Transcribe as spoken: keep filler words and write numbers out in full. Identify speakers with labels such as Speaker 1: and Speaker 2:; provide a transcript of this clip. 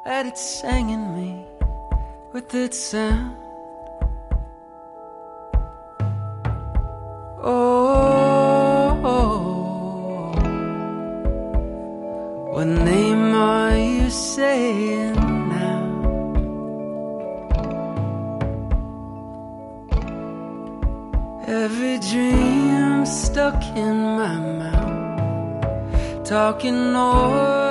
Speaker 1: that it sang in me with its sound. Oh, what name are you saying now? Every dream stuck in my mouth, talking over